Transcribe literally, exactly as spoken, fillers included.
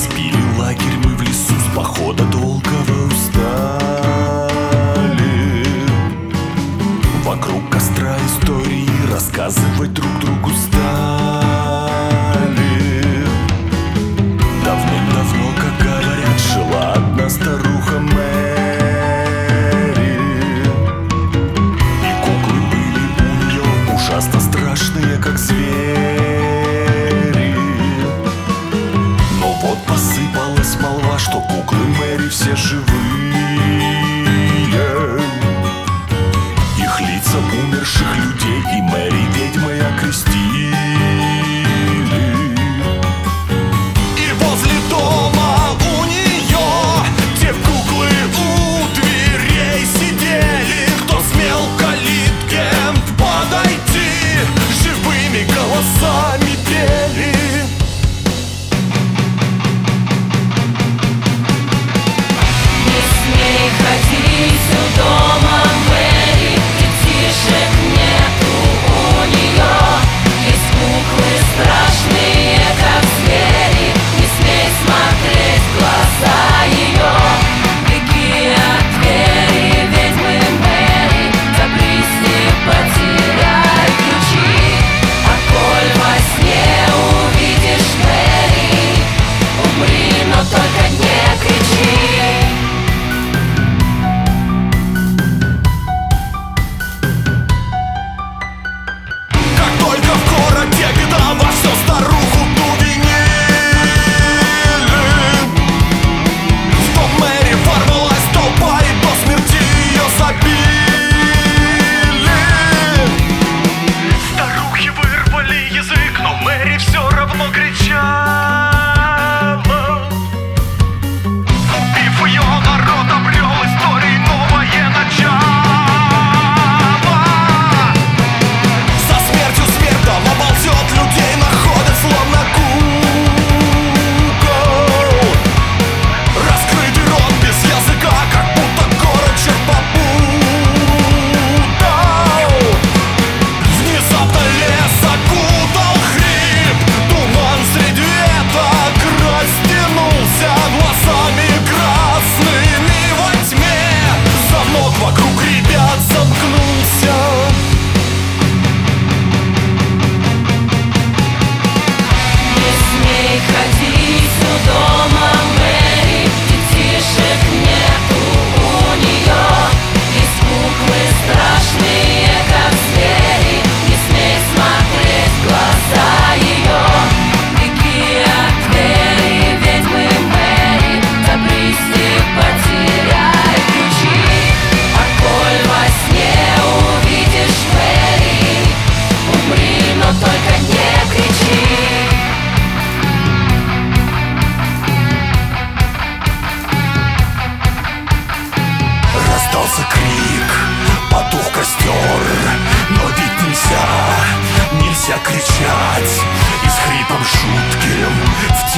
Разбили лагерь мы в лесу, с похода долгого устали. Вокруг костра истории рассказывать друг другу стали. Давным-давно, как говорят, жила одна старуха Мэри. И куклы были у нее ужасно страшные, как звери. Но вот посыпалась молва, что куклы Мэри все живые. Их лица умерших людей и Мэри ведьмой окрестили. И возле дома у нее те куклы у дверей сидели. Кто смел к калитке подойти, живыми голосами пели. Не смей ходить у дома Мэри, детишек нету у нее. Есть куклы страшные, как звери, не смей смотреть в глаза ее. Беги от двери ведьмы Мэри, запрись и потеряй ключи. А коль во сне увидишь Мэри, умри, но только не кричи. Как только в городе беда, во все старуху ту винили. В дом Мэри ворвалась толпа и до смерти ее забили. Старухи вырвали язык, но Мэри все равно кричала. Убив ее, народ обрел истории новое начало. За смертью смертом оползет людей, находят словно кукол. Раскрытый рот без языка, как будто город черпопутал. Внезапно лес окутал хрип, туман среди веток растянулся глазами красными во тьме. Замок вокруг ребят замкнулся. Не смей ходить у дома Мэри, детишек нету у нее. Есть куклы страшные, как звери, не смей смотреть в глаза ее. Беги от двери ведьмы Мэри, запрись и потеряй ключи. А коль во сне увидишь Мэри, умри, но только не кричи. Раздался крик, потух костер, но ведь нельзя, нельзя кричать. И с хрипом жутким в